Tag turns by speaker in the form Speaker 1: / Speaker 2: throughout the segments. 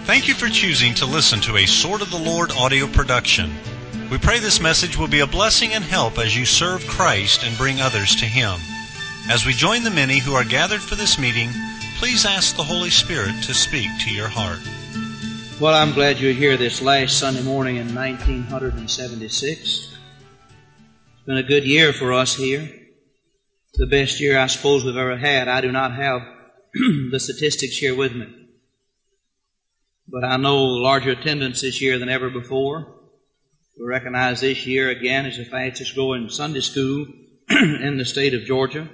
Speaker 1: Thank you for choosing to listen to a Sword of the Lord audio production. We pray this message will be a blessing and help as you serve Christ and bring others to Him. As we join the many who are gathered for this meeting, please ask the Holy Spirit to speak to your heart.
Speaker 2: Well, I'm glad you're here this last Sunday morning in 1976. It's been a good year for us here. The best year I suppose we've ever had. I do not have the statistics here with me, but I know larger attendance this year than ever before. We recognize this year again as the fastest growing Sunday school in the state of Georgia.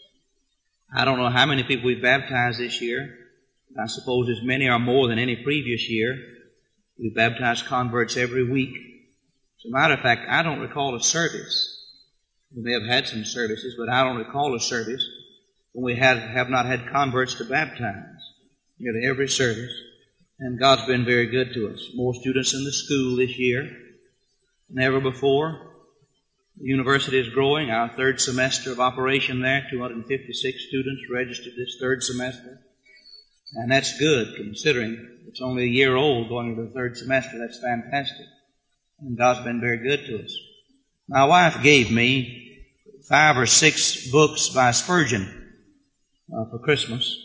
Speaker 2: I don't know how many people we've baptized this year. I suppose as many or more than any previous year. We've baptized converts every week. As a matter of fact, I don't recall a service. We may have had some services, but I don't recall a service when we have not had converts to baptize. Nearly every service. And God's been very good to us. More students in the school this year than ever before. The university is growing. Our third semester of operation there, 256 students registered this third semester. And that's good, considering it's only a year old going into the third semester. That's fantastic. And God's been very good to us. My wife gave me 5 or 6 books by Spurgeon for Christmas.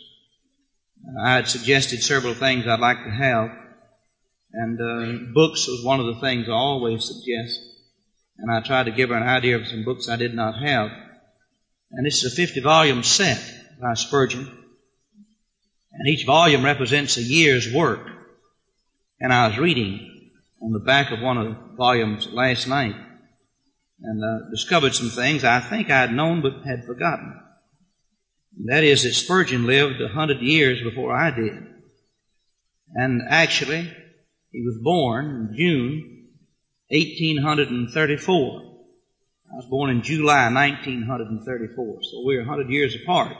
Speaker 2: I had suggested several things I'd like to have, and books was one of the things I always suggest. And I tried to give her an idea of some books I did not have. And this is a 50-volume set by Spurgeon. And each volume represents a year's work. And I was reading on the back of one of the volumes last night and discovered some things I think I had known but had forgotten. And that is that Spurgeon lived 100 years before I did. And actually, he was born in June 1834. I was born in July 1934, so we're 100 years apart.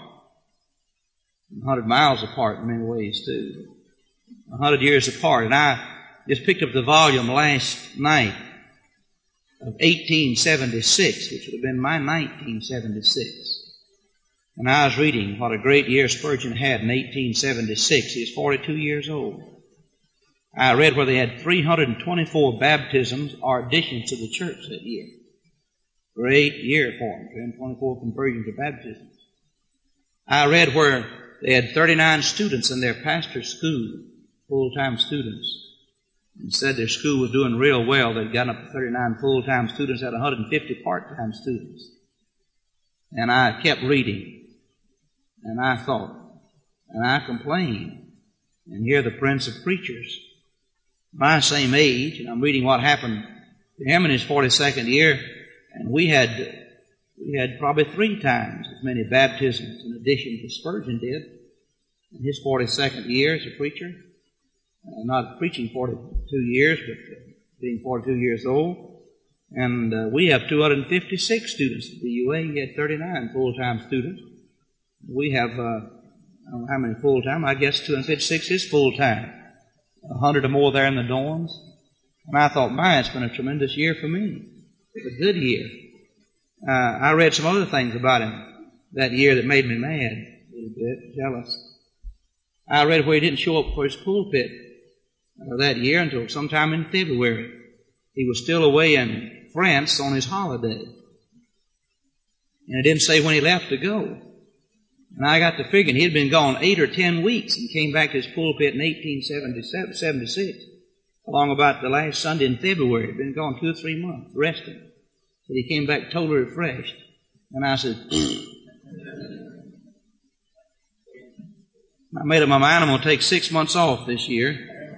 Speaker 2: 100 miles apart in many ways, too. 100 years apart. And I just picked up the volume last night of 1876, which would have been my 1976. And I was reading what a great year Spurgeon had in 1876. He was 42 years old. I read where they had 324 baptisms or additions to the church that year. Great year for them, 324 conversions or baptisms. I read where they had 39 students in their pastor's school, full-time students, and said their school was doing real well. They'd gotten up to 39 full-time students, had 150 part-time students. And I kept reading. And I thought, and I complained, and here the Prince of Preachers, my same age, and I'm reading what happened to him in his 42nd year, and we had probably 3 times as many baptisms in addition to Spurgeon did in his 42nd year as a preacher. Not preaching 42 years, but being 42 years old. And we have 256 students at the UA. He had 39 full-time students. We have, I don't know how many full-time, I guess 256 is full-time. 100 or more there in the dorms. And I thought, it's been a tremendous year for me. It's a good year. I read some other things about him that year that made me mad a little bit, jealous. I read where he didn't show up for his pulpit that year until sometime in February. He was still away in France on his holiday. And it didn't say when he left to go. And I got to figuring he had been gone 8 or 10 weeks and came back to his pulpit in 1876, along about the last Sunday in February. He'd been gone 2 or 3 months, resting. But he came back totally refreshed. And I said, I made up my mind I'm going to take 6 months off this year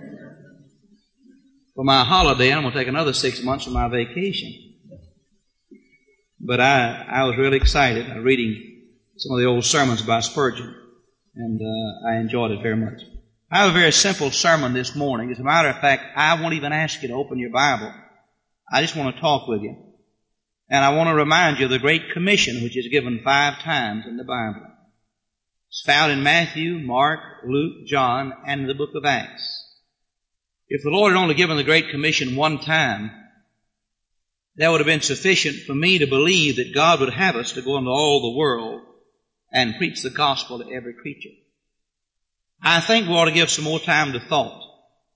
Speaker 2: for my holiday. I'm going to take another 6 months for my vacation. But I was really excited reading some of the old sermons by Spurgeon, and I enjoyed it very much. I have a very simple sermon this morning. As a matter of fact, I won't even ask you to open your Bible. I just want to talk with you. And I want to remind you of the Great Commission, which is given 5 times in the Bible. It's found in Matthew, Mark, Luke, John, and the book of Acts. If the Lord had only given the Great Commission 1 time, that would have been sufficient for me to believe that God would have us to go into all the world and preach the gospel to every creature. I think we ought to give some more time to thought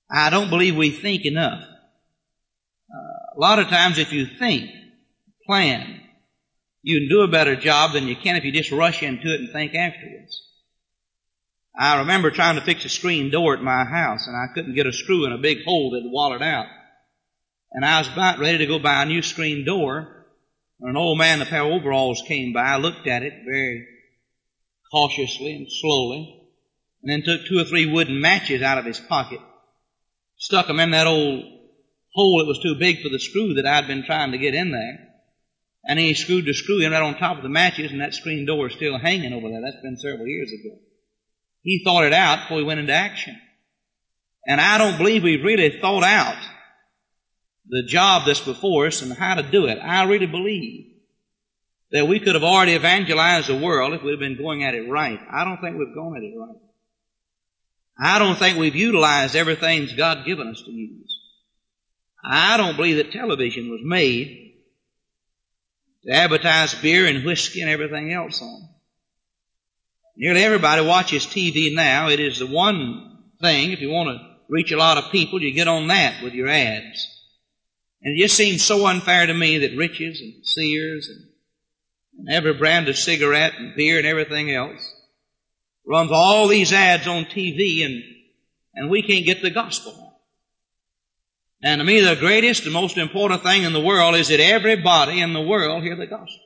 Speaker 2: I don't believe we think enough. A lot of times if you think, plan, you can do a better job than you can if you just rush into it and think afterwards. I remember trying to fix a screen door at my house, and I couldn't get a screw in a big hole that walled out. And I was about ready to go buy a new screen door when an old man in a pair of overalls came by, looked at it very cautiously and slowly, and then took 2 or 3 wooden matches out of his pocket, stuck them in that old hole that was too big for the screw that I'd been trying to get in there. And he screwed the screw in right on top of the matches, and that screen door is still hanging over there. That's been several years ago. He thought it out before he went into action. And I don't believe we've really thought out the job that's before us and how to do it. I really believe that we could have already evangelized the world if we'd have been going at it right. I don't think we've gone at it right. I don't think we've utilized everything God given us to use. I don't believe that television was made to advertise beer and whiskey and everything else on. Nearly everybody watches TV now. It is the one thing, if you want to reach a lot of people, you get on that with your ads. And it just seems so unfair to me that Riches and Sears and every brand of cigarette and beer and everything else runs all these ads on TV and we can't get the gospel out. And to me, the greatest and most important thing in the world is that everybody in the world hear the gospel.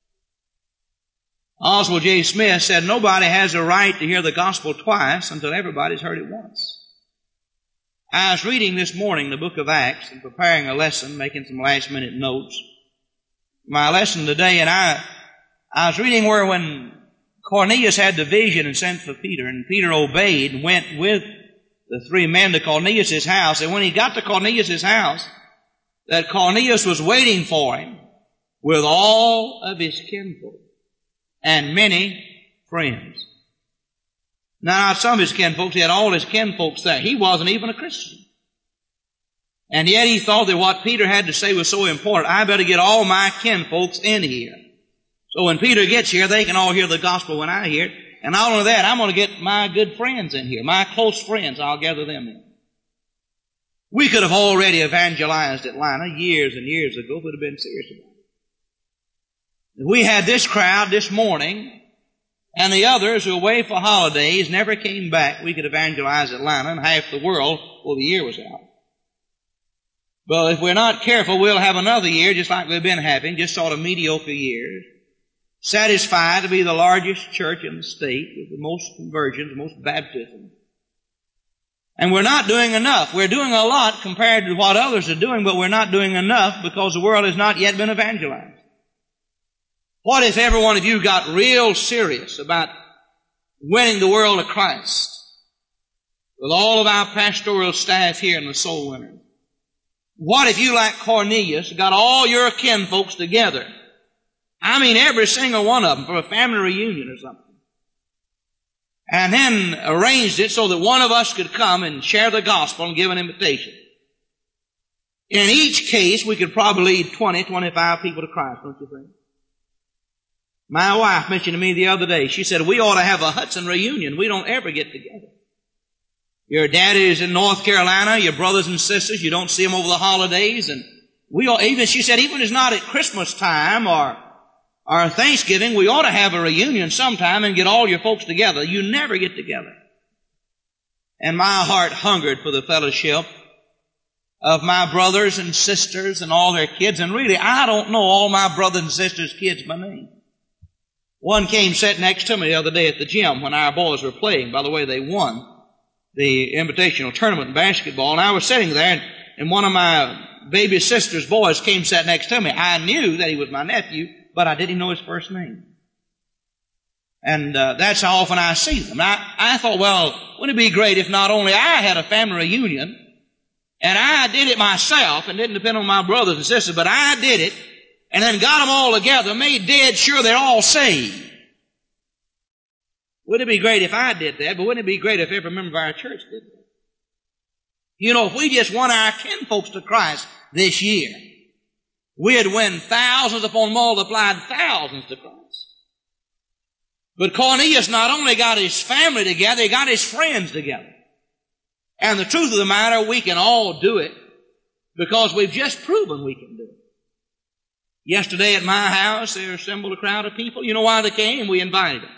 Speaker 2: Oswald J. Smith said nobody has a right to hear the gospel twice until everybody's heard it once. I was reading this morning the book of Acts and preparing a lesson, making some last-minute notes. My lesson today, and I was reading where when Cornelius had the vision and sent for Peter, and Peter obeyed and went with the 3 men to Cornelius' house. And when he got to Cornelius' house, that Cornelius was waiting for him with all of his kinfolk and many friends. Now, some of his kinfolks, he had all his kinfolks there. He wasn't even a Christian. And yet he thought that what Peter had to say was so important, I better get all my kinfolks in here. So when Peter gets here, they can all hear the gospel when I hear it. And not only that, I'm going to get my good friends in here. My close friends, I'll gather them in. We could have already evangelized Atlanta years and years ago if we'd have been serious about it. If we had this crowd this morning, and the others who were away for holidays never came back, we could evangelize Atlanta and half the world before the year was out. But if we're not careful, we'll have another year just like we've been having, just sort of mediocre years, satisfied to be the largest church in the state with the most conversions, the most baptisms. And we're not doing enough. We're doing a lot compared to what others are doing, but we're not doing enough because the world has not yet been evangelized. What if every one of you got real serious about winning the world to Christ with all of our pastoral staff here in the Soul Winner? What if you, like Cornelius, got all your kinfolks together? I mean, every single one of them for a family reunion or something. And then arranged it so that one of us could come and share the gospel and give an invitation. In each case, we could probably lead 20, 25 people to Christ, don't you think? My wife mentioned to me the other day, she said, we ought to have a Hudson reunion. We don't ever get together. Your daddy is in North Carolina, your brothers and sisters, you don't see them over the holidays, and she said, even if it's not at Christmas time or Thanksgiving, we ought to have a reunion sometime and get all your folks together. You never get together. And my heart hungered for the fellowship of my brothers and sisters and all their kids, and really, I don't know all my brothers and sisters' kids by name. One came sat next to me the other day at the gym when our boys were playing. By the way, they won the invitational tournament in basketball. And I was sitting there, and one of my baby sister's boys came sat next to me. I knew that he was my nephew, but I didn't know his first name. And that's how often I see them. I thought, well, wouldn't it be great if not only I had a family reunion, and I did it myself and didn't depend on my brothers and sisters, but I did it, and then got them all together, made dead sure they're all saved. Wouldn't it be great if I did that? But wouldn't it be great if every member of our church did that? You know, if we just won our kinfolks to Christ this year, we'd win thousands upon multiplied thousands to Christ. But Cornelius not only got his family together, he got his friends together. And the truth of the matter, we can all do it because we've just proven we can do it. Yesterday at my house, there assembled a crowd of people. You know why they came? We invited them.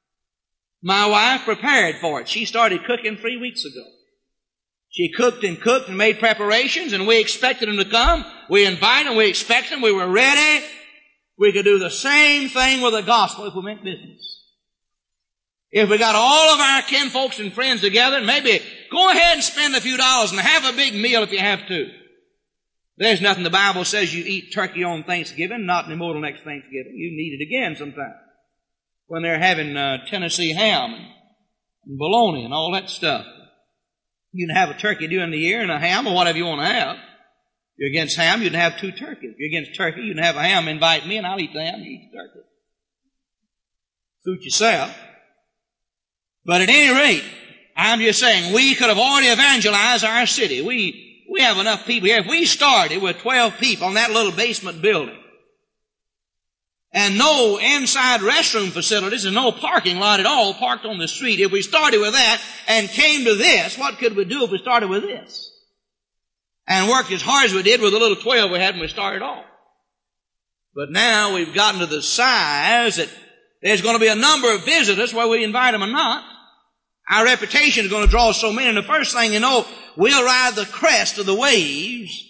Speaker 2: My wife prepared for it. She started cooking 3 weeks ago. She cooked and made preparations, and we expected them to come. We invited them, we expected them, we were ready. We could do the same thing with the gospel if we meant business. If we got all of our kinfolks and friends together, maybe go ahead and spend a few dollars and have a big meal if you have to. There's nothing the Bible says you eat turkey on Thanksgiving, not anymore till next Thanksgiving. You can eat it again sometime. When they're having Tennessee ham and bologna and all that stuff. You can have a turkey during the year and a ham or whatever you want to have. If you're against ham, you can have 2 turkeys. If you're against turkey, you can have a ham. Invite me and I'll eat the ham. You eat the turkey. Suit yourself. But at any rate, I'm just saying, we could have already evangelized our city. We have enough people here. If we started with 12 people in that little basement building and no inside restroom facilities and no parking lot at all parked on the street, if we started with that and came to this, what could we do if we started with this? And worked as hard as we did with the little 12 we had when we started off. But now we've gotten to the size that there's going to be a number of visitors, whether we invite them or not. Our reputation is going to draw so many, and the first thing you know, we'll ride the crest of the waves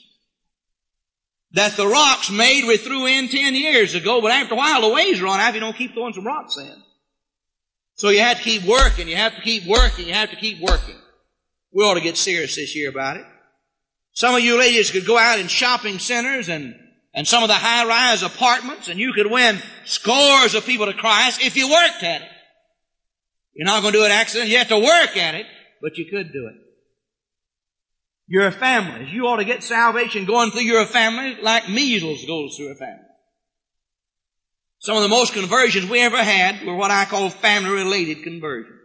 Speaker 2: that the rocks made we threw in 10 years ago, but after a while the waves run out if you don't keep throwing some rocks in. So you have to keep working, you have to keep working, you have to keep working. We ought to get serious this year about it. Some of you ladies could go out in shopping centers and some of the high-rise apartments, and you could win scores of people to Christ if you worked at it. You're not going to do it accidentally. You have to work at it, but you could do it. Your families. You ought to get salvation going through your family like measles goes through a family. Some of the most conversions we ever had were what I call family-related conversions.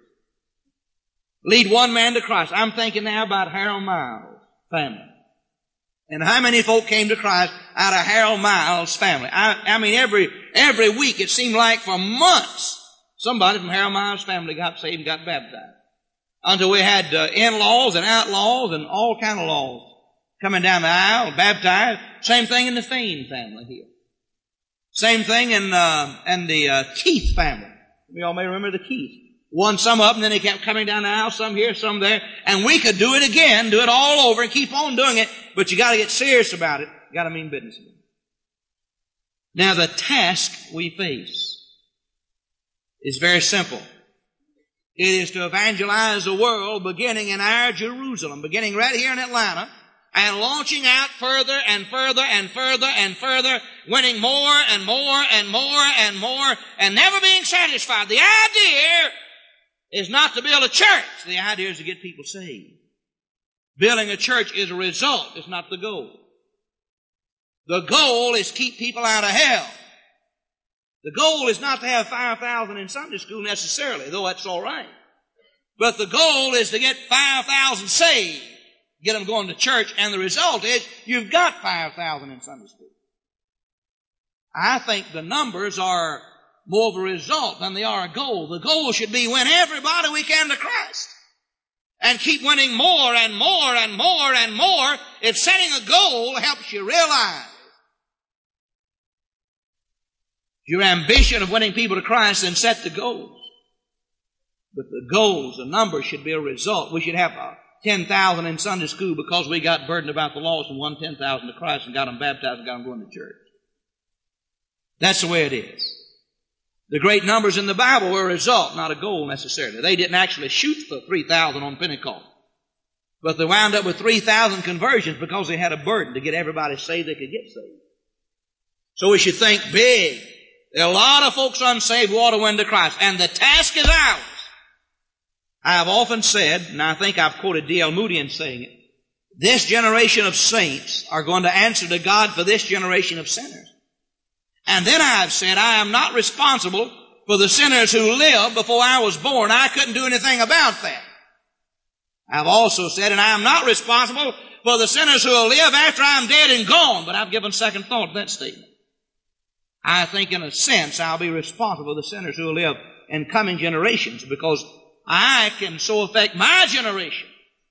Speaker 2: Lead one man to Christ. I'm thinking now about Harold Miles' family. And how many folk came to Christ out of Harold Miles' family? I mean, every week it seemed like for months somebody from Harold Miles' family got saved and got baptized. Until we had in-laws and outlaws and all kind of laws coming down the aisle, baptized. Same thing in the Fain family here. Same thing in the Keith family. We all may remember the Keith. Won some up, and then they kept coming down the aisle, some here, some there. And we could do it again, do it all over, and keep on doing it. But you got to get serious about it. You got to mean business. Now, the task we face is very simple. It is to evangelize the world beginning in our Jerusalem, beginning right here in Atlanta, and launching out further and further and further and further, winning more and more and more and more, and never being satisfied. The idea is not to build a church. The idea is to get people saved. Building a church is a result. It's not the goal. The goal is to keep people out of hell. The goal is not to have 5,000 in Sunday school necessarily, though that's all right. But the goal is to get 5,000 saved, get them going to church, and the result is you've got 5,000 in Sunday school. I think the numbers are more of a result than they are a goal. The goal should be win everybody we can to Christ and keep winning more and more and more and more. If setting a goal helps you realize your ambition of winning people to Christ, then set the goals. But the goals, the numbers should be a result. We should have 10,000 in Sunday school because we got burdened about the lost and won 10,000 to Christ and got them baptized and got them going to church. That's the way it is. The great numbers in the Bible were a result, not a goal necessarily. They didn't actually shoot for 3,000 on Pentecost. But they wound up with 3,000 conversions because they had a burden to get everybody saved they could get saved. So we should think big. There are a lot of folks unsaved who ought to win to Christ, and the task is ours. I have often said, and I think I've quoted D.L. Moody in saying it, this generation of saints are going to answer to God for this generation of sinners. And then I've said, I am not responsible for the sinners who lived before I was born. I couldn't do anything about that. I've also said, and I am not responsible for the sinners who will live after I'm dead and gone, but I've given second thought to that statement. I think in a sense I'll be responsible for the sinners who will live in coming generations because I can so affect my generation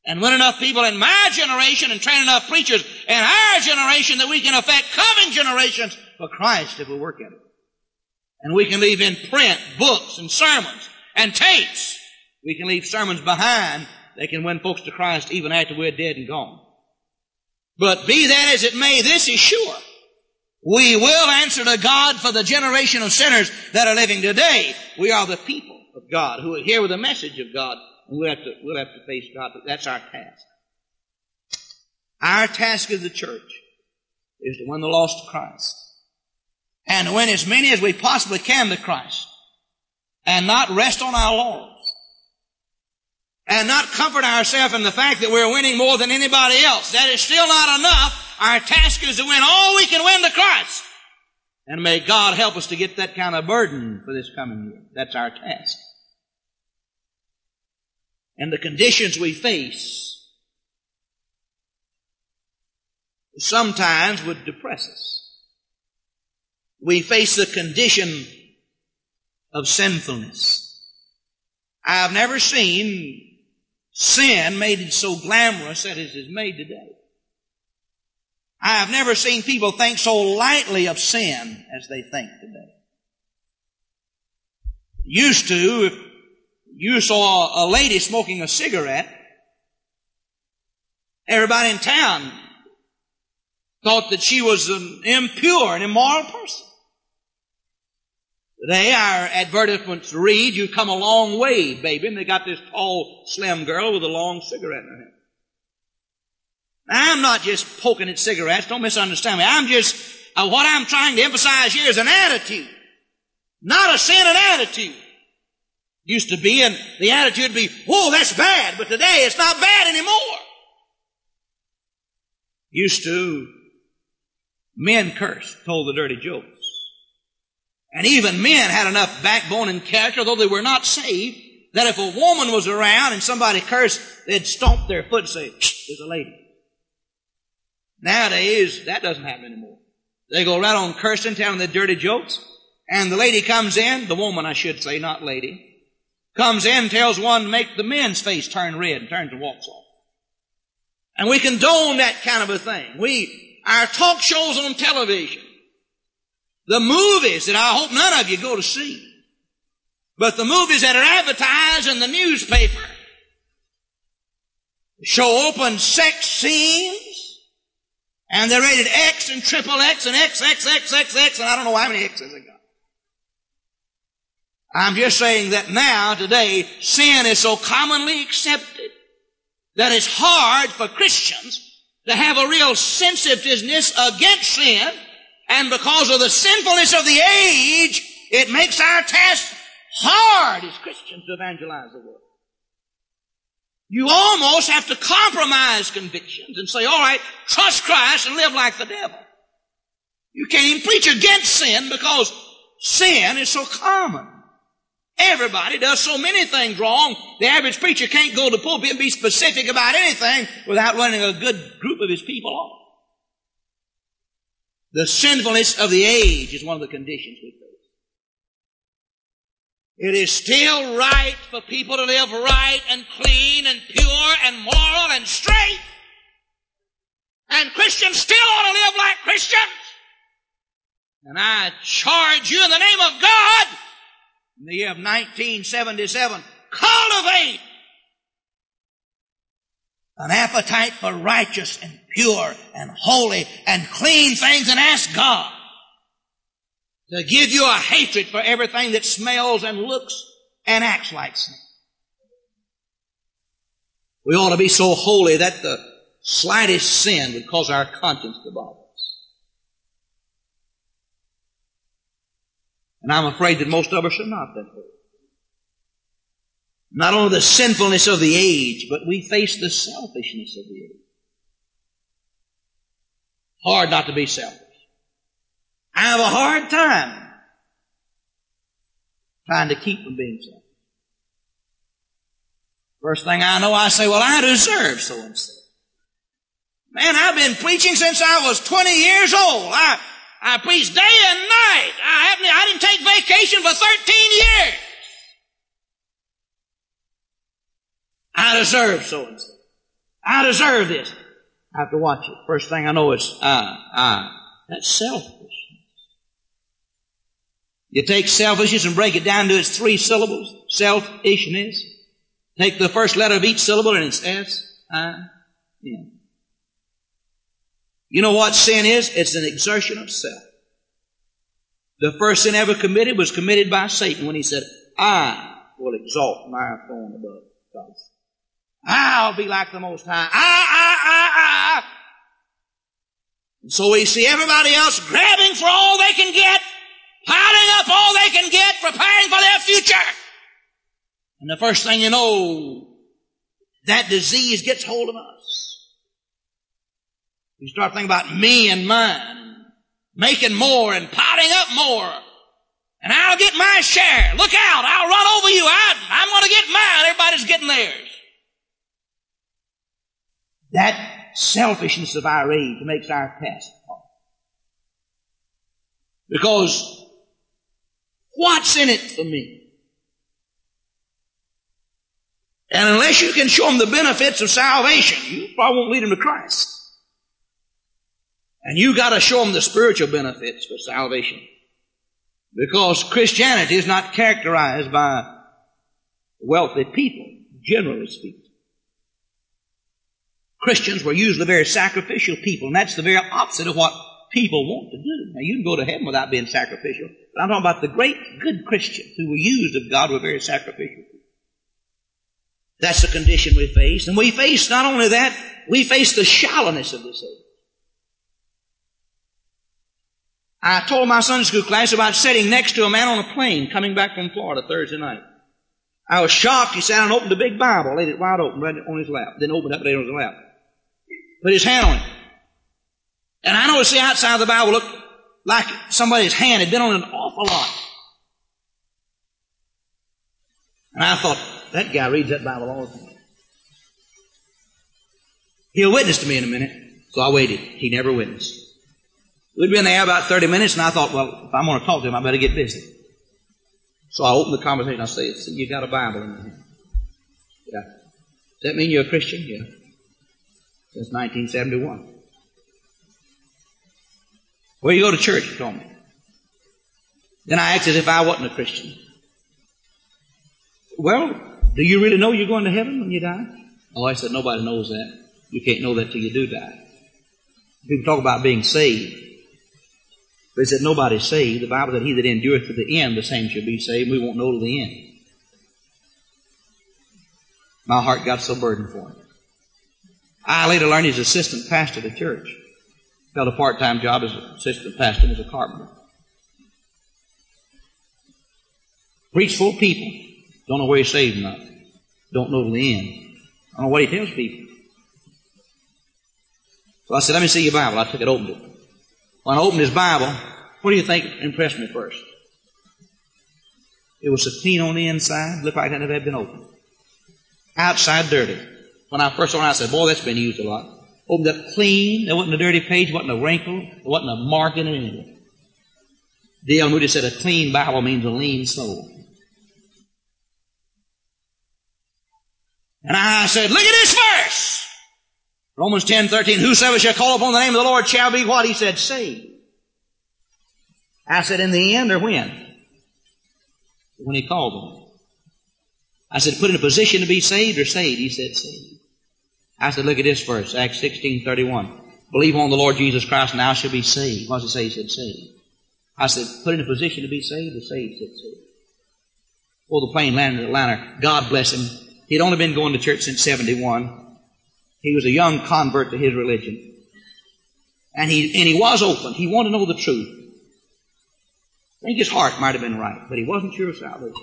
Speaker 2: and win enough people in my generation and train enough preachers in our generation that we can affect coming generations for Christ if we work at it. And we can leave in print books and sermons and tapes. We can leave sermons behind that can win folks to Christ even after we're dead and gone. But be that as it may, this is sure. We will answer to God for the generation of sinners that are living today. We are the people of God who are here with the message of God. And we'll have to face God. That's our task. Our task as the church is to win the lost to Christ. And to win as many as we possibly can to Christ. And not rest on our laurels. And not comfort ourselves in the fact that we're winning more than anybody else. That is still not enough. Our task is to win all we can win to Christ. And may God help us to get that kind of burden for this coming year. That's our task. And the conditions we face sometimes would depress us. We face the condition of sinfulness. I've never seen sin made so glamorous as it is made today. I have never seen people think so lightly of sin as they think today. Used to, if you saw a lady smoking a cigarette, everybody in town thought that she was an impure and immoral person. Today our advertisements read, "You come a long way, baby," and they got this tall, slim girl with a long cigarette in her hand. Now, I'm not just poking at cigarettes, don't misunderstand me. What I'm trying to emphasize here is an attitude. Not a sin, an attitude. Used to be, and the attitude would be, "Whoa, that's bad," but today it's not bad anymore. Used to, men cursed, told the dirty jokes. And even men had enough backbone and character, though they were not saved, that if a woman was around and somebody cursed, they'd stomp their foot and say, "Shh, there's a lady." Nowadays, that doesn't happen anymore. They go right on cursing, telling their dirty jokes, and the lady comes in, the woman I should say, not lady, comes in and tells one to make the men's face turn red and turns and walks off. And we condone that kind of a thing. Our talk shows on television, the movies that I hope none of you go to see, but the movies that are advertised in the newspaper show open sex scenes, and they're rated X and triple X and XXXXX, and I don't know how many X's they got. I'm just saying that now, today, sin is so commonly accepted that it's hard for Christians to have a real sensitiveness against sin, and because of the sinfulness of the age, it makes our task hard as Christians to evangelize the world. You almost have to compromise convictions and say, all right, trust Christ and live like the devil. You can't even preach against sin because sin is so common. Everybody does so many things wrong. The average preacher can't go to the pulpit and be specific about anything without running a good group of his people off. The sinfulness of the age is one of the conditions we face. It is still right for people to live right and clean and pure and moral and straight. And Christians still ought to live like Christians. And I charge you in the name of God, in the year of 1977, cultivate an appetite for righteous and pure and holy and clean things, and ask God to give you a hatred for everything that smells and looks and acts like sin. We ought to be so holy that the slightest sin would cause our conscience to bother us. And I'm afraid that most of us are not that holy. Not only the sinfulness of the age, but we face the selfishness of the age. Hard not to be selfish. I have a hard time trying to keep from being selfish. First thing I know, I say, well, I deserve so-and-so. Man, I've been preaching since I was 20 years old. I preached day and night. I didn't take vacation for 13 years. I deserve so-and-so. I deserve this. I have to watch it. First thing I know is That's selfishness. You take selfishness and break it down to its 3 syllables. Selfishness. Take the first letter of each syllable and it's S-I-N. You know what sin is? It's an exertion of self. The first sin ever committed was committed by Satan when he said, I will exalt my throne above God's. I'll be like the Most High. I. And so we see everybody else grabbing for all they can get, piling up all they can get, preparing for their future. And the first thing you know, that disease gets hold of us. You start thinking about me and mine, making more and piling up more. And I'll get my share. Look out, I'll run over you. I'm going to get mine. Everybody's getting theirs. That selfishness of our age makes our task hard. Because what's in it for me? And unless you can show them the benefits of salvation, you probably won't lead them to Christ. And you got to show them the spiritual benefits for salvation. Because Christianity is not characterized by wealthy people, generally speaking. Christians were usually very sacrificial people, and that's the very opposite of what people want to do. Now, you can go to heaven without being sacrificial, but I'm talking about the great, good Christians who were used of God were very sacrificial people. That's the condition we face. And we face not only that, we face the shallowness of this age. I told my Sunday school class about sitting next to a man on a plane coming back from Florida Thursday night. I was shocked. He sat and opened a big Bible, laid it wide open, read it on his lap. Then opened it up, laid it on his lap. Put his hand on it. And I noticed the outside of the Bible looked like somebody's hand had been on it an awful lot. And I thought, that guy reads that Bible all the time. He'll witness to me in a minute. So I waited. He never witnessed. We'd been there about 30 minutes, and I thought, well, if I'm going to talk to him, I better get busy. So I opened the conversation. I said, see, you got a Bible in your hand. Yeah. Does that mean you're a Christian? Yeah. Since 1971. Where you go to church, he told me. Then I asked as if I wasn't a Christian. Well, do you really know you're going to heaven when you die? Oh, I said, nobody knows that. You can't know that till you do die. People talk about being saved. But he said, nobody's saved. The Bible said, he that endureth to the end, the same shall be saved. We won't know till the end. My heart got so burdened for him. I later learned he's assistant pastor to the church. Held a part-time job as assistant pastor and as a carpenter. Preach full people. Don't know where he's saved or not. Don't know till the end. I don't know what he tells people. So I said, let me see your Bible. I took it, opened it. When I opened his Bible, what do you think impressed me first? It was so clean on the inside, looked like it never had been opened. Outside dirty. When I first saw it, I said, boy, that's been used a lot. Opened up clean, there wasn't a dirty page, wasn't a wrinkle, there wasn't a mark in it anyway. D.L. Moody said a clean Bible means a lean soul. And I said, look at this verse! Romans 10:13, whosoever shall call upon the name of the Lord shall be what? He said, saved. I said, in the end or when? When he called them. I said, put in a position to be saved or saved? He said, saved. I said, look at this verse, Acts 16:31. Believe on the Lord Jesus Christ and thou shalt be saved. What does it say? He said, saved. I said, put in a position to be saved or saved? He said, saved. Well, the plane landed in Atlanta. God bless him. He'd only been going to church since 71. He was a young convert to his religion. And he was open. He wanted to know the truth. I think his heart might have been right, but he wasn't sure of salvation.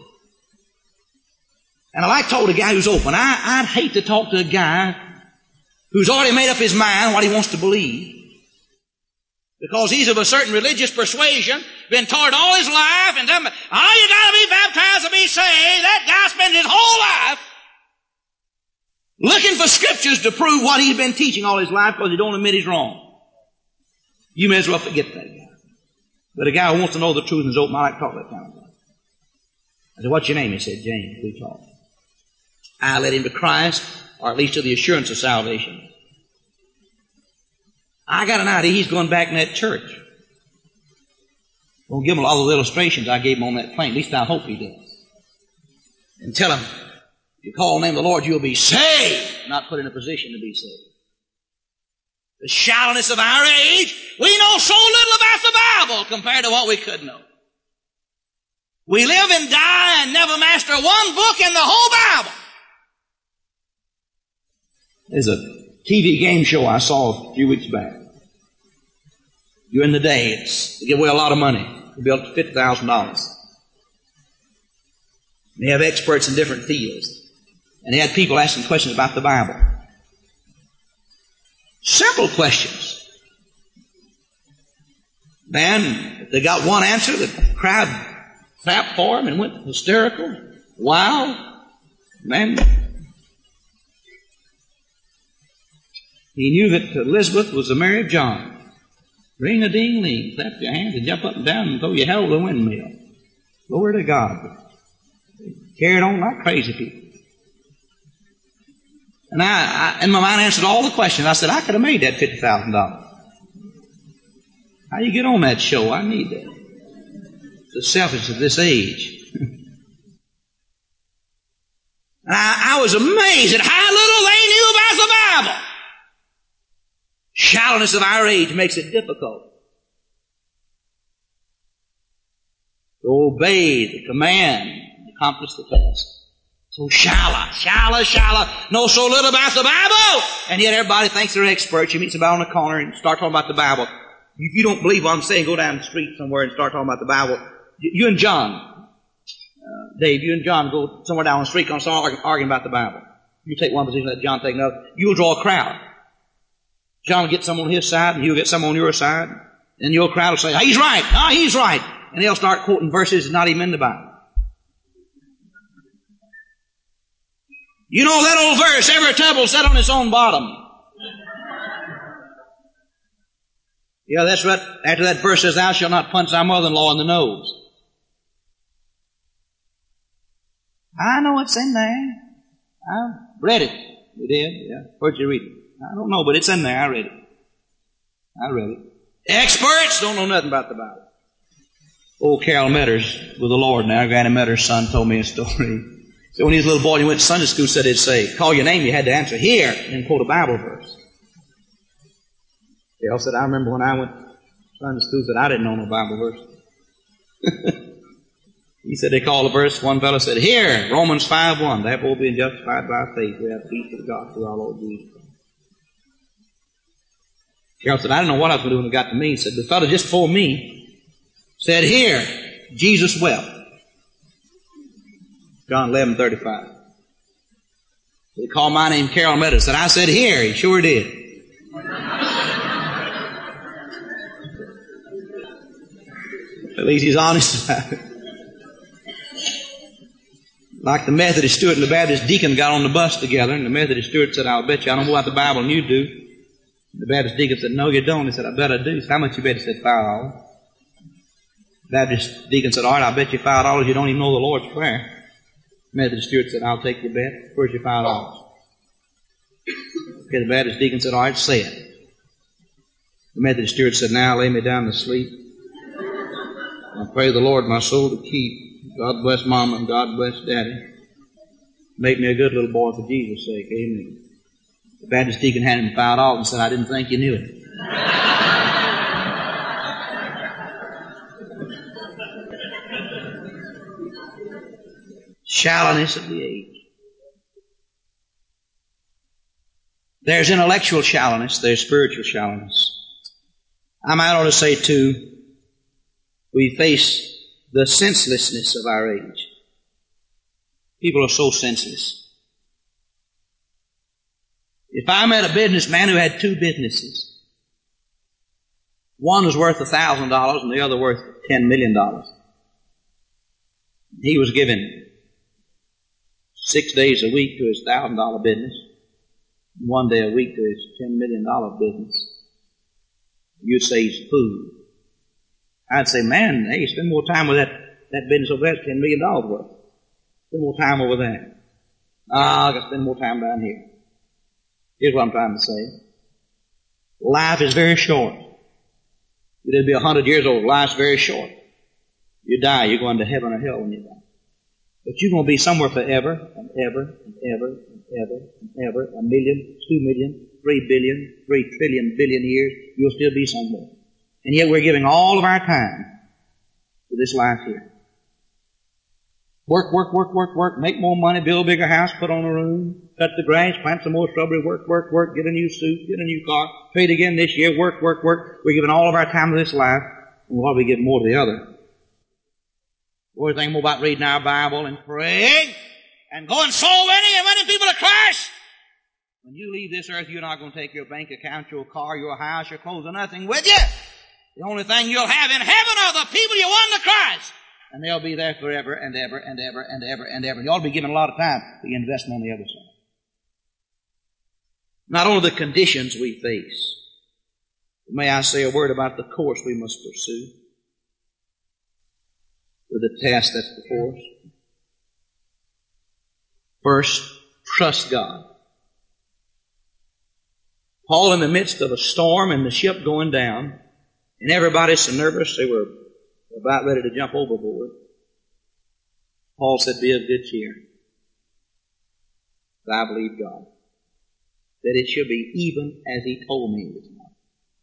Speaker 2: And I told a guy who's open, I'd hate to talk to a guy who's already made up his mind what he wants to believe. Because he's of a certain religious persuasion, been taught all his life, and you gotta be baptized to be saved. That guy spends his whole life looking for scriptures to prove what he's been teaching all his life because he don't admit he's wrong. You may as well forget that guy. But a guy who wants to know the truth and is open, I like to talk to that kind of guy. I said, what's your name? He said, James. We talked. I led him to Christ. or at least to the assurance of salvation. I got an idea he's going back in that church. Won't give him all the illustrations I gave him on that plane. At least I hope he does. And tell him, if you call the name of the Lord, you'll be saved, not put in a position to be saved. The shallowness of our age, we know so little about the Bible compared to what we could know. We live and die and never master one book in the whole Bible. There's a TV game show I saw a few weeks back. During the day, they give away a lot of money. They built $50,000. They have experts in different fields. And they had people asking questions about the Bible. Simple questions. Man, if they got one answer, the crowd clapped for him and went hysterical. Wow. Man, he knew that Elizabeth was the Mary of John. Ring-a-ding-ling, clap your hands and jump up and down and throw your hell of a windmill. Glory to God. Carried on like crazy people. And I in my mind, answered all the questions. I said, I could have made that $50,000. How do you get on that show? I need that. The selfishness of this age. And I was amazed at how little they knew about the Bible. Shallowness of our age makes it difficult to obey the command and accomplish the task. So shallow, know so little about the Bible, and yet everybody thinks they're experts. You meet somebody on the corner and start talking about the Bible. If you don't believe what I'm saying, go down the street somewhere and start talking about the Bible. You and John, Dave, you and John go somewhere down the street and start arguing about the Bible. You take one position, let John take another. You'll draw a crowd. John will get some on his side, and you'll get some on your side. And your crowd will say, he's right. He's right. And they'll start quoting verses not even in the Bible. You know that old verse, every tub set on its own bottom. Yeah, that's right. After that verse says, thou shalt not punch thy mother-in-law in the nose. I know it's in there. I read it. You did? Yeah. Where'd you read it? I don't know, but it's in there. I read it. Experts don't know nothing about the Bible. Old Carol Metters with the Lord now. Granny Metters' son told me a story. So when he was a little boy, he went to Sunday school, said it'd say, call your name, you had to answer here, and quote a Bible verse. Carol said, I remember when I went to Sunday school, said I didn't know no Bible verse. He said they called a verse, one fellow said, here, Romans 5:1, therefore being justified by faith, we have peace with God through our Lord Jesus Christ. Carol said, I didn't know what I was going to do when it got to me. He said, the fellow just before me said, here, Jesus wept. John 11:35. They called my name Carol Meadows. And I said, here. He sure did. At least he's honest about it. Like the Methodist steward and the Baptist deacon got on the bus together, and the Methodist steward said, I'll bet you I know more about the Bible than you do. The Baptist deacon said, no, you don't. He said, I bet I do. He said, how much you bet? He said, $5. The Baptist deacon said, all right, I'll bet you $5 you don't even know the Lord's Prayer. Methodist steward said, I'll take your bet. Where's your $5? Okay, the Baptist deacon said, all right, say it. The Methodist steward said, now lay me down to sleep. I pray the Lord my soul to keep. God bless Mama and God bless Daddy. Make me a good little boy for Jesus' sake. Amen. The Baptist deacon handed him $5 and said, I didn't think you knew it. Shallowness of the age. There's intellectual shallowness. There's spiritual shallowness. I might ought to say, too, we face the senselessness of our age. People are so senseless. If I met a businessman who had two businesses, one was worth $1,000 and the other worth $10 million, he was given 6 days a week to his $1,000 business, 1 day a week to his $10 million business. You'd say he's food. I'd say, man, hey, spend more time with that business over there, $10 million worth. Spend more time over there. I got to spend more time down here. Here's what I'm trying to say. Life is very short. You'll be 100 years old. Life's very short. You die, you're going to heaven or hell when you die. But you're going to be somewhere forever and ever and ever and ever and ever. 1 million, 2 million, 3 billion, 3 trillion billion years. You'll still be somewhere. And yet we're giving all of our time to this life here. Work, work, work, work, work. Make more money, build a bigger house, put on a room, cut the grass, plant some more shrubbery, work, work, work, get a new suit, get a new car, trade again this year, work, work, work. We're giving all of our time to this life, and we'll probably give more to the other. We're thinking more about reading our Bible and praying and going soul winning and winning people to Christ. When you leave this earth, you're not going to take your bank account, your car, your house, your clothes, or nothing with you. The only thing you'll have in heaven are the people you won to Christ. And they'll be there forever and ever and ever and ever and ever. And you ought to be giving a lot of time to the investment on the other side. Not only the conditions we face, but may I say a word about the course we must pursue, with the task that's before us. First, trust God. Paul, in the midst of a storm and the ship going down, and everybody's so nervous they were about ready to jump overboard, Paul said, be of good cheer. For I believe God, that it shall be even as He told me it was not.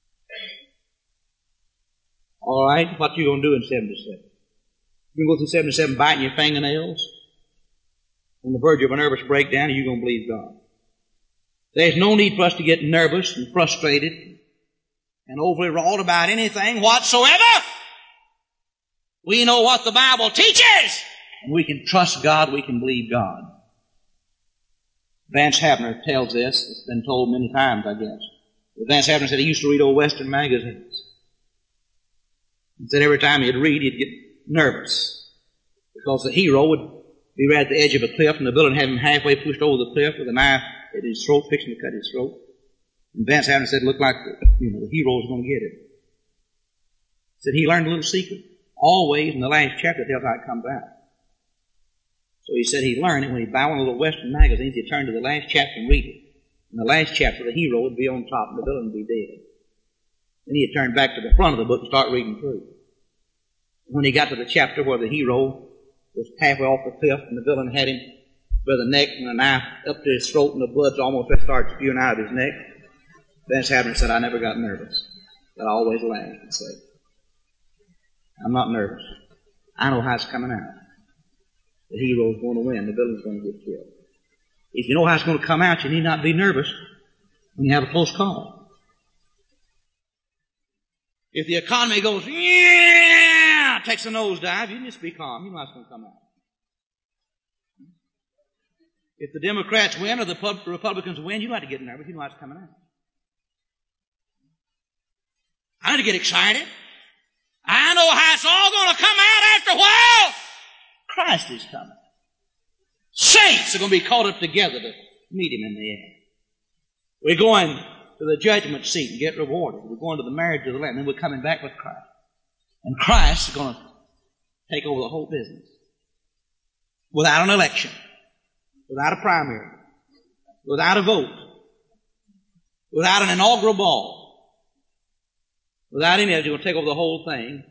Speaker 2: All right, what you going to do in 77? You can go through 77 biting your fingernails on the verge of a nervous breakdown, and you're going to believe God. There's no need for us to get nervous and frustrated and overly wrought about anything whatsoever. We know what the Bible teaches, and we can trust God, we can believe God. Vance Havner tells this. It's been told many times, I guess. But Vance Havner said he used to read old Western magazines. He said every time he'd read, he'd get nervous because the hero would be right at the edge of a cliff and the villain had him halfway pushed over the cliff with a knife at his throat, fixing to cut his throat. And Vance Havner said it looked like the hero was going to get it. He said he learned a little secret. Always in the last chapter tells how it comes out. So he said he learned it when he'd buy one of the Western magazines, he'd turn to the last chapter and read it. In the last chapter, the hero would be on top and the villain would be dead. Then he'd turn back to the front of the book and start reading through. When he got to the chapter where the hero was halfway off the cliff and the villain had him by the neck and a knife up to his throat and the blood's almost started spewing out of his neck, Vance Havner said, I never got nervous. But I always laughed and said, I'm not nervous. I know how it's coming out. The hero's going to win. The villain's going to get killed. If you know how it's going to come out, you need not be nervous when you have a close call. If the economy goes, yeah, takes a nosedive, you can just be calm. You know how it's going to come out. If the Democrats win or the Republicans win, you don't have to get nervous. You know how it's coming out. I don't have to get excited. I know how it's all going to come out after a while. Christ is coming. Saints are going to be caught up together to meet Him in the air. We're going to the judgment seat and get rewarded. We're going to the marriage of the Lamb, and we're coming back with Christ. And Christ is going to take over the whole business. Without an election. Without a primary. Without a vote. Without an inaugural ball. Without any of it, you're going to take over the whole thing.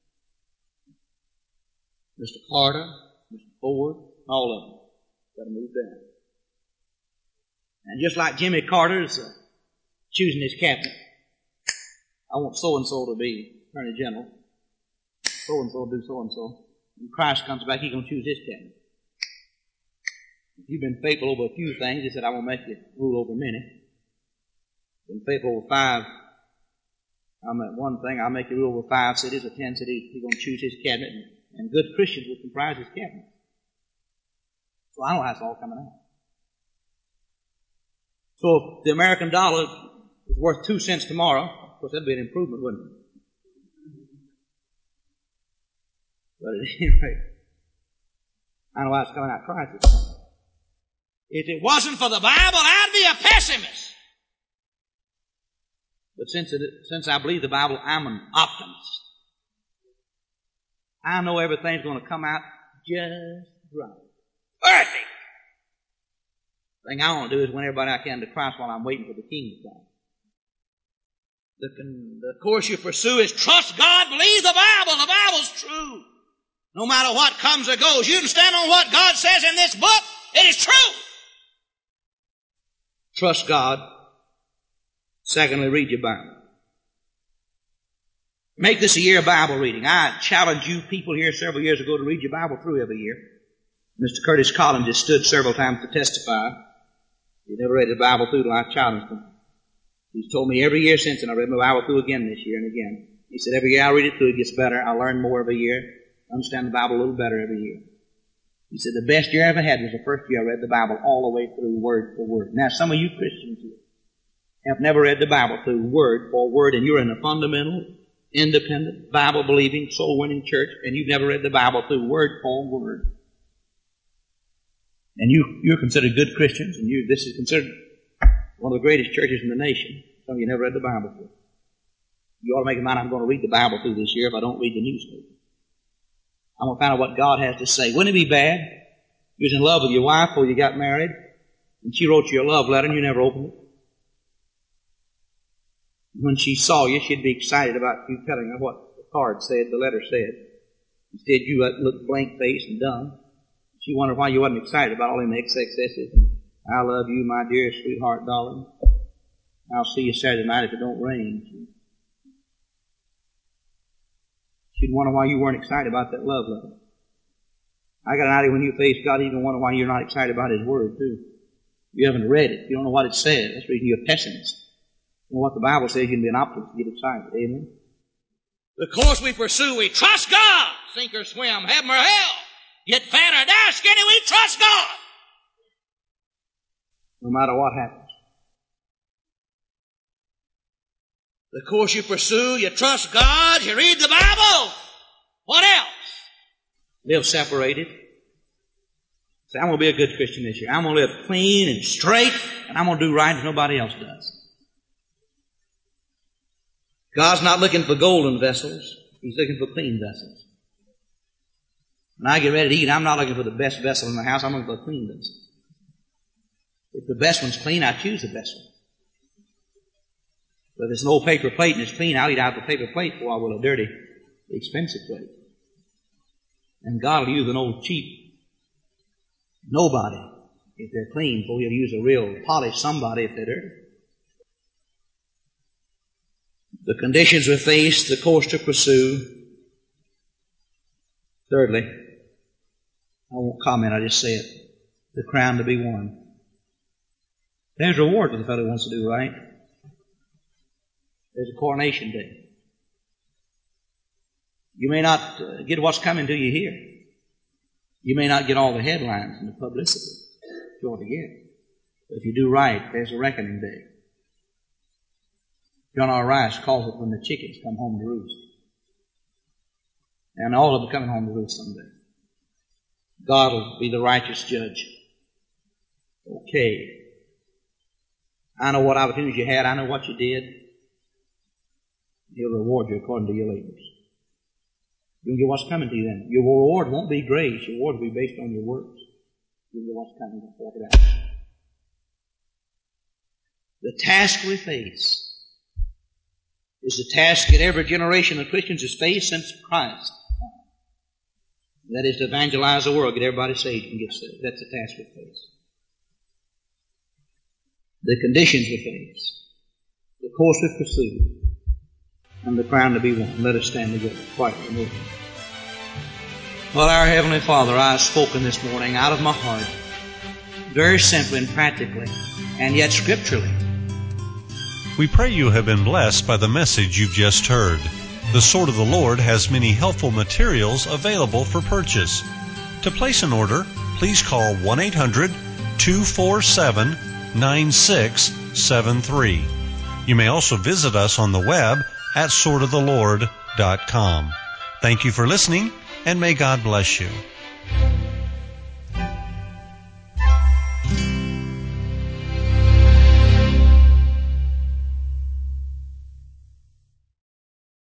Speaker 2: Mr. Carter, Mr. Ford, all of them. Got to move down. And just like Jimmy Carter's choosing his cabinet, I want so-and-so to be Attorney General. So-and-so do so-and-so. When Christ comes back, He's going to choose His cabinet. If you've been faithful over a few things, He said, I will make you rule over many. Been faithful over 5. I'm at one thing, I'll make you rule over 5 cities or 10 cities. He's going to choose His cabinet, and good Christians will comprise His cabinet. So I know how it's all coming out. So if the American dollar is worth 2 cents tomorrow, of course that'd be an improvement, wouldn't it? But at any rate, I know how it's coming out. Christ is coming. If it wasn't for the Bible, I'd be a pessimist. But since I believe the Bible, I'm an optimist. I know everything's going to come out just right. Perfect. The thing I want to do is win everybody I can to Christ while I'm waiting for the King to come. The course you pursue is trust God, believe the Bible. The Bible's true. No matter what comes or goes, you can stand on what God says in this book. It is true. Trust God. Secondly, read your Bible. Make this a year of Bible reading. I challenged you people here several years ago to read your Bible through every year. Mr. Curtis Collins has stood several times to testify. He never read the Bible through till I challenged him. He's told me every year since, and I read my Bible through again this year and again. He said, every year I read it through, it gets better. I learn more every year. I understand the Bible a little better every year. He said, the best year I ever had was the first year I read the Bible all the way through, word for word. Now, some of you Christians have never read the Bible through, word for word, and you're in a fundamental, independent, Bible-believing, soul-winning church, and you've never read the Bible through, word for word. And you're considered good Christians, and this is considered one of the greatest churches in the nation. Some of you never read the Bible through. You ought to make a mind, I'm going to read the Bible through this year if I don't read the newspaper. I'm going to find out what God has to say. Wouldn't it be bad? You was in love with your wife before you got married, and she wrote you a love letter and you never opened it. When she saw you, she'd be excited about you telling her what the card said, the letter said. Instead, you looked blank-faced and dumb. She wondered why you wasn't excited about all them XXS's. And, I love you, my dear sweetheart, darling. I'll see you Saturday night if it don't rain. She'd wonder why you weren't excited about that love letter. I got an idea when you face God, even wonder why you're not excited about His Word, too. You haven't read it. You don't know what it says. That's the reason you're a pessimist. You know what the Bible says, you can be an optimist to get excited. Amen? The course we pursue, we trust God. Sink or swim, heaven or hell. Get fat or die skinny, we trust God. No matter what happens. The course you pursue, you trust God, you read the Bible. What else? Live separated. Say, I'm going to be a good Christian this year. I'm going to live clean and straight, and I'm going to do right as nobody else does. God's not looking for golden vessels. He's looking for clean vessels. When I get ready to eat, I'm not looking for the best vessel in the house. I'm looking for a clean vessel. If the best one's clean, I choose the best one. But if it's an old paper plate and it's clean, I'll eat out the paper plate before I will a dirty, expensive plate. And God will use an old cheap nobody if they're clean, before He'll use a real polished somebody if they're dirty. The conditions we face, the course to pursue. Thirdly, I won't comment, I just say it. The crown to be won. There's a reward for the fellow who wants to do right. There's a coronation day. You may not get what's coming to you here. You may not get all the headlines and the publicity you ought to get. But if you do right, there's a reckoning day. John R. Rice calls it when the chickens come home to roost. And all of them coming home to roost someday. God will be the righteous judge. Okay. I know what opportunities you had. I know what you did. He'll reward you according to your labors. You'll get what's coming to you then. Your reward won't be grace. Your reward will be based on your works. You'll get what's coming. Walk it out. The task we face is the task that every generation of Christians has faced since Christ. That is to evangelize the world, get everybody saved and get saved. That's the task we face. The conditions we face, the course we pursue, and the crown to be won. Let us stand together quietly. Well, our Heavenly Father, I have spoken this morning out of my heart, very simply and practically, and yet scripturally.
Speaker 1: We pray you have been blessed by the message you've just heard. The Sword of the Lord has many helpful materials available for purchase. To place an order, please call 1-800-247-9673. You may also visit us on the web at swordoftheLord.com. Thank you for listening, and may God bless you.